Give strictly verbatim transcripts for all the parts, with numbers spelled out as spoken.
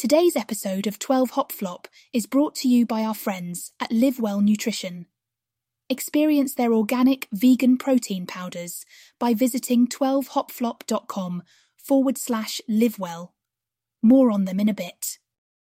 Today's episode of twelve Hop Flop is brought to you by our friends at Live Well Nutrition. Experience their organic vegan protein powders by visiting twelve hop flop dot com forward slash livewell. More on them in a bit.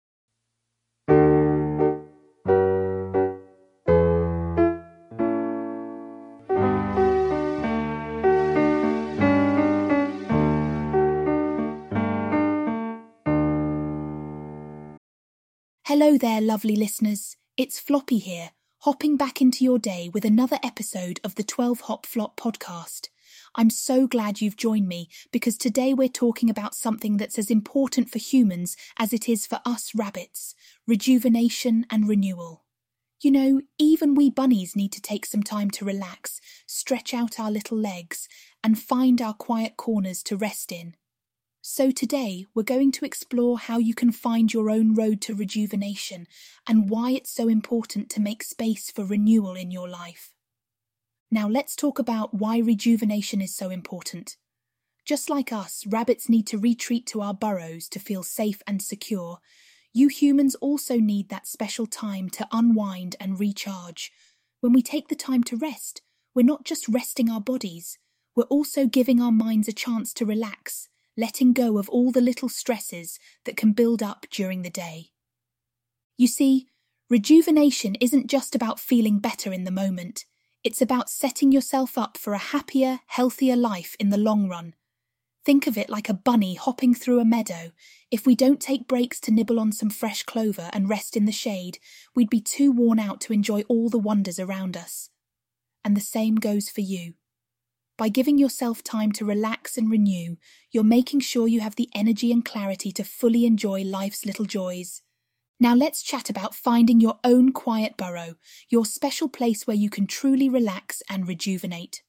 Hello there, lovely listeners. It's Floppy here, hopping back into your day with another episode of the twelve Hop Flop podcast. I'm so glad you've joined me because today we're talking about something that's as important for humans as it is for us rabbits: rejuvenation and renewal. You know, even we bunnies need to take some time to relax, stretch out our little legs, and find our quiet corners to rest in. So today, we're going to explore how you can find your own road to rejuvenation and why it's so important to make space for renewal in your life. Now let's talk about why rejuvenation is so important. Just like us, rabbits need to retreat to our burrows to feel safe and secure. You humans also need that special time to unwind and recharge. When we take the time to rest, we're not just resting our bodies, we're also giving our minds a chance to relax, letting go of all the little stresses that can build up during the day. You see, rejuvenation isn't just about feeling better in the moment. It's about setting yourself up for a happier, healthier life in the long run. Think of it like a bunny hopping through a meadow. If we don't take breaks to nibble on some fresh clover and rest in the shade, we'd be too worn out to enjoy all the wonders around us. And the same goes for you. By giving yourself time to relax and renew, you're making sure you have the energy and clarity to fully enjoy life's little joys. Now let's chat about finding your own quiet burrow, your special place where you can truly relax and rejuvenate.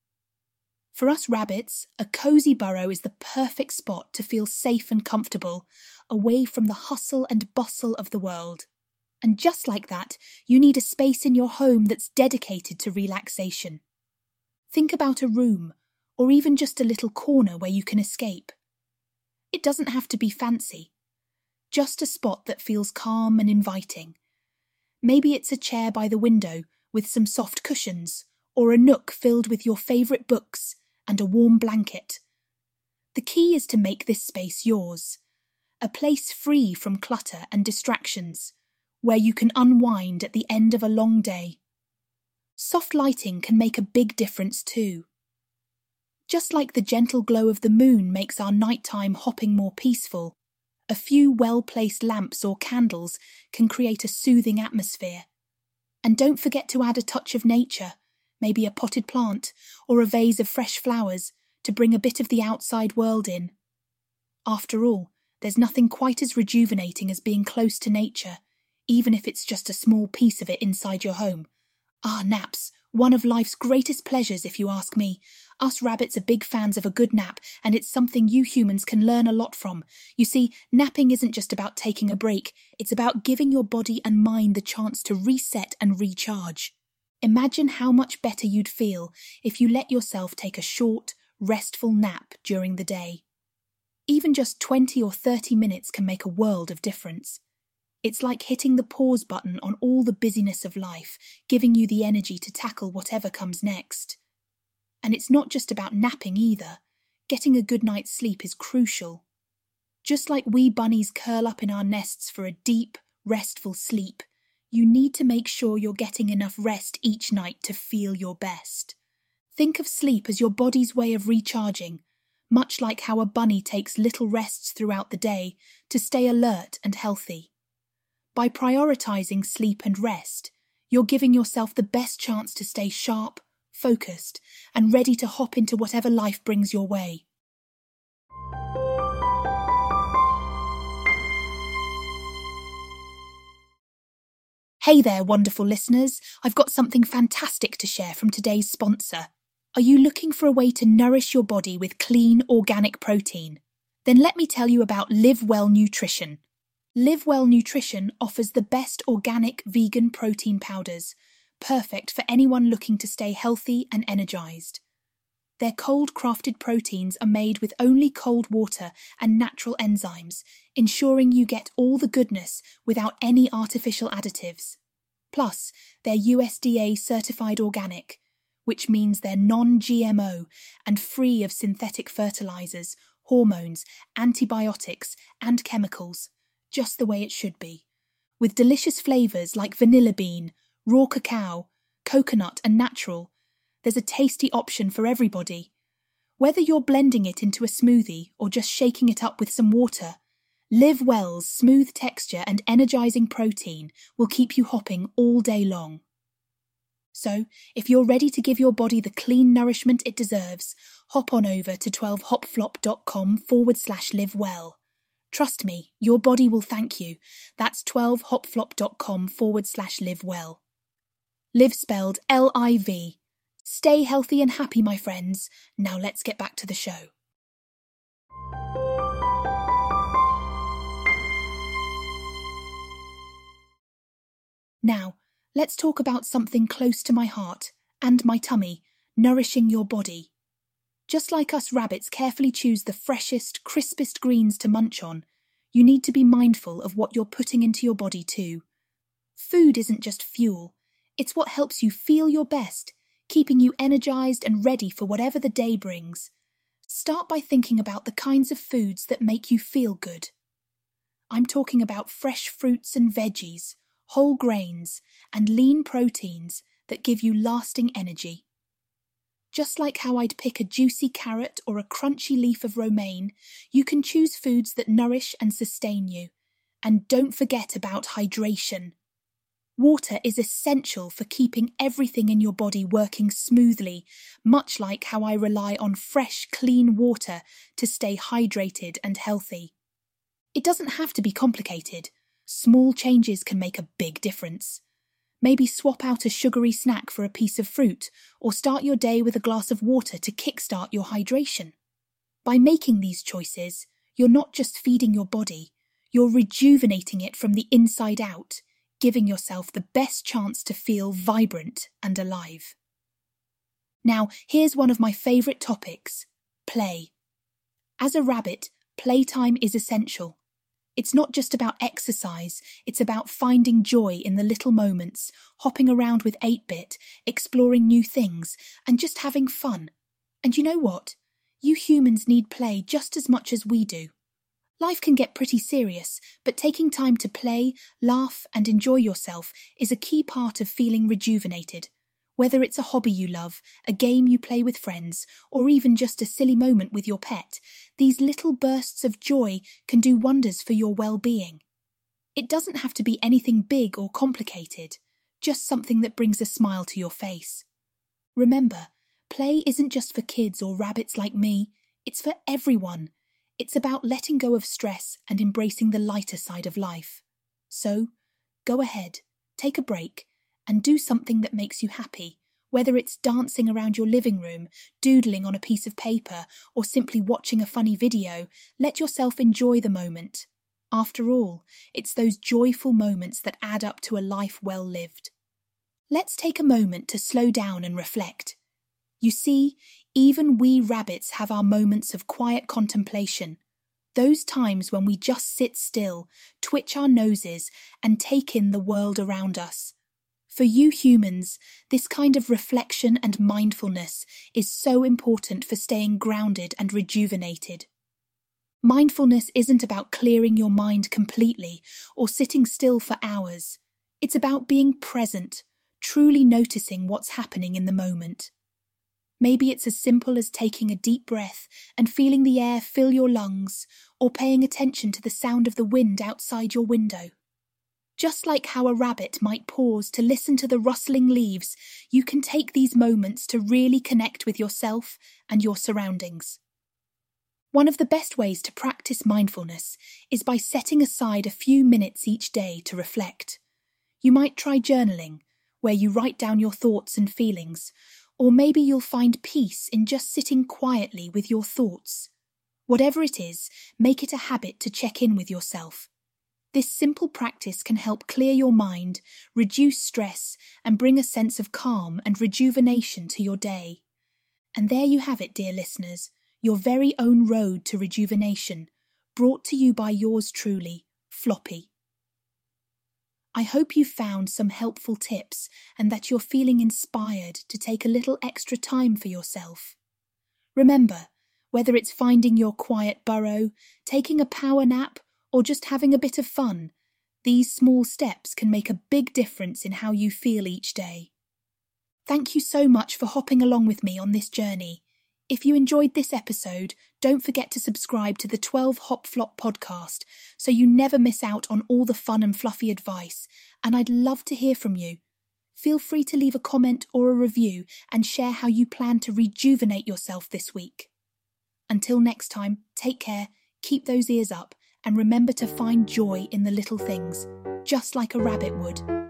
For us rabbits, a cozy burrow is the perfect spot to feel safe and comfortable, away from the hustle and bustle of the world. And just like that, you need a space in your home that's dedicated to relaxation. Think about a room, or even just a little corner where you can escape. It doesn't have to be fancy, just a spot that feels calm and inviting. Maybe it's a chair by the window with some soft cushions, or a nook filled with your favourite books and a warm blanket. The key is to make this space yours, a place free from clutter and distractions, where you can unwind at the end of a long day. Soft lighting can make a big difference too. Just like the gentle glow of the moon makes our nighttime hopping more peaceful, a few well-placed lamps or candles can create a soothing atmosphere. And don't forget to add a touch of nature, maybe a potted plant or a vase of fresh flowers to bring a bit of the outside world in. After all, there's nothing quite as rejuvenating as being close to nature, even if it's just a small piece of it inside your home. Ah, naps, one of life's greatest pleasures if you ask me. Us rabbits are big fans of a good nap, and it's something you humans can learn a lot from. You see, napping isn't just about taking a break, it's about giving your body and mind the chance to reset and recharge. Imagine how much better you'd feel if you let yourself take a short, restful nap during the day. Even just twenty or thirty minutes can make a world of difference. It's like hitting the pause button on all the busyness of life, giving you the energy to tackle whatever comes next. And it's not just about napping either. Getting a good night's sleep is crucial. Just like we bunnies curl up in our nests for a deep, restful sleep, you need to make sure you're getting enough rest each night to feel your best. Think of sleep as your body's way of recharging, much like how a bunny takes little rests throughout the day to stay alert and healthy. By prioritising sleep and rest, you're giving yourself the best chance to stay sharp, focused, and ready to hop into whatever life brings your way. Hey there, wonderful listeners. I've got something fantastic to share from today's sponsor. Are you looking for a way to nourish your body with clean, organic protein? Then let me tell you about Live Well Nutrition. Live Well Nutrition offers the best organic vegan protein powders, perfect for anyone looking to stay healthy and energised. Their cold-crafted proteins are made with only cold water and natural enzymes, ensuring you get all the goodness without any artificial additives. Plus, they're U S D A certified organic, which means they're non-G M O and free of synthetic fertilizers, hormones, antibiotics, and chemicals, just the way it should be. With delicious flavors like vanilla bean, raw cacao, coconut, and natural, there's a tasty option for everybody. Whether you're blending it into a smoothie or just shaking it up with some water, Live Well's smooth texture and energizing protein will keep you hopping all day long. So, if you're ready to give your body the clean nourishment it deserves, hop on over to twelve hopflop.com forward slash live well. Trust me, your body will thank you. That's twelve hopflop.com forward slash live well. Live spelled L I V. Stay healthy and happy, my friends. Now let's get back to the show. Now, let's talk about something close to my heart and my tummy, nourishing your body. Just like us rabbits carefully choose the freshest, crispest greens to munch on, you need to be mindful of what you're putting into your body too. Food isn't just fuel, it's what helps you feel your best, keeping you energized and ready for whatever the day brings. Start by thinking about the kinds of foods that make you feel good. I'm talking about fresh fruits and veggies, whole grains, and lean proteins that give you lasting energy. Just like how I'd pick a juicy carrot or a crunchy leaf of romaine, you can choose foods that nourish and sustain you. And don't forget about hydration. Water is essential for keeping everything in your body working smoothly, much like how I rely on fresh, clean water to stay hydrated and healthy. It doesn't have to be complicated. Small changes can make a big difference. Maybe swap out a sugary snack for a piece of fruit, or start your day with a glass of water to kickstart your hydration. By making these choices, you're not just feeding your body, you're rejuvenating it from the inside out, giving yourself the best chance to feel vibrant and alive. Now, here's one of my favourite topics: play. As a rabbit, playtime is essential. It's not just about exercise, it's about finding joy in the little moments, hopping around with eight bit, exploring new things, and just having fun. And you know what? You humans need play just as much as we do. Life can get pretty serious, but taking time to play, laugh, and enjoy yourself is a key part of feeling rejuvenated. Whether it's a hobby you love, a game you play with friends, or even just a silly moment with your pet, these little bursts of joy can do wonders for your well-being. It doesn't have to be anything big or complicated, just something that brings a smile to your face. Remember, play isn't just for kids or rabbits like me, it's for everyone. It's about letting go of stress and embracing the lighter side of life. So, go ahead, take a break, and do something that makes you happy, whether it's dancing around your living room, doodling on a piece of paper, or simply watching a funny video. Let yourself enjoy the moment. After all, it's those joyful moments that add up to a life well lived. Let's take a moment to slow down and reflect. You see, even we rabbits have our moments of quiet contemplation, those times when we just sit still, twitch our noses, and take in the world around us. For you humans, this kind of reflection and mindfulness is so important for staying grounded and rejuvenated. Mindfulness isn't about clearing your mind completely or sitting still for hours. It's about being present, truly noticing what's happening in the moment. Maybe it's as simple as taking a deep breath and feeling the air fill your lungs, or paying attention to the sound of the wind outside your window. Just like how a rabbit might pause to listen to the rustling leaves, you can take these moments to really connect with yourself and your surroundings. One of the best ways to practice mindfulness is by setting aside a few minutes each day to reflect. You might try journaling, where you write down your thoughts and feelings, or maybe you'll find peace in just sitting quietly with your thoughts. Whatever it is, make it a habit to check in with yourself. This simple practice can help clear your mind, reduce stress, and bring a sense of calm and rejuvenation to your day. And there you have it, dear listeners, your very own road to rejuvenation, brought to you by yours truly, Floppy. I hope you found some helpful tips and that you're feeling inspired to take a little extra time for yourself. Remember, whether it's finding your quiet burrow, taking a power nap, or just having a bit of fun, these small steps can make a big difference in how you feel each day. Thank you so much for hopping along with me on this journey. If you enjoyed this episode, don't forget to subscribe to the twelve Hop Flop podcast so you never miss out on all the fun and fluffy advice, and I'd love to hear from you. Feel free to leave a comment or a review and share how you plan to rejuvenate yourself this week. Until next time, take care, keep those ears up, and remember to find joy in the little things, just like a rabbit would.